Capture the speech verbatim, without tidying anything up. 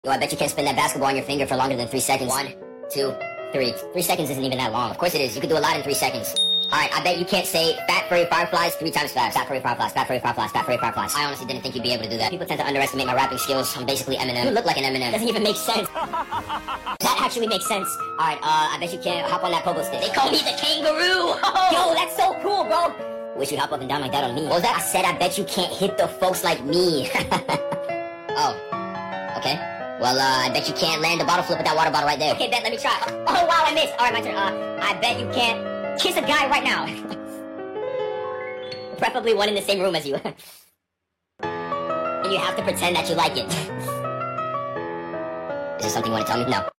Yo, I bet you can't spin that basketball on your finger for longer than three seconds. One, two, three. Three seconds isn't even that long. Of course it is. You can do a lot in three seconds. Alright, I bet you can't say fat furry fireflies three times fast. Fat furry fireflies, fat furry fireflies, fat furry fireflies. I honestly didn't think you'd be able to do that. People tend to underestimate my rapping skills. I'm basically Eminem. You look like an Eminem. Doesn't even make sense. That actually makes sense. Alright, uh, I bet you can't hop on that pogo stick. They call me the kangaroo! Yo, that's so cool, bro! Wish you'd hop up and down like that on me. What was that? I said I bet you can't hit the folks like me. Oh. Okay. Well, uh, I bet you can't land a bottle flip with that water bottle right there. Okay, bet, let me try. Oh, wow, I missed. Alright, my turn. Uh, I bet you can't kiss a guy right now. Preferably one in the same room as you. And you have to pretend that you like it. Is there something you want to tell me? No.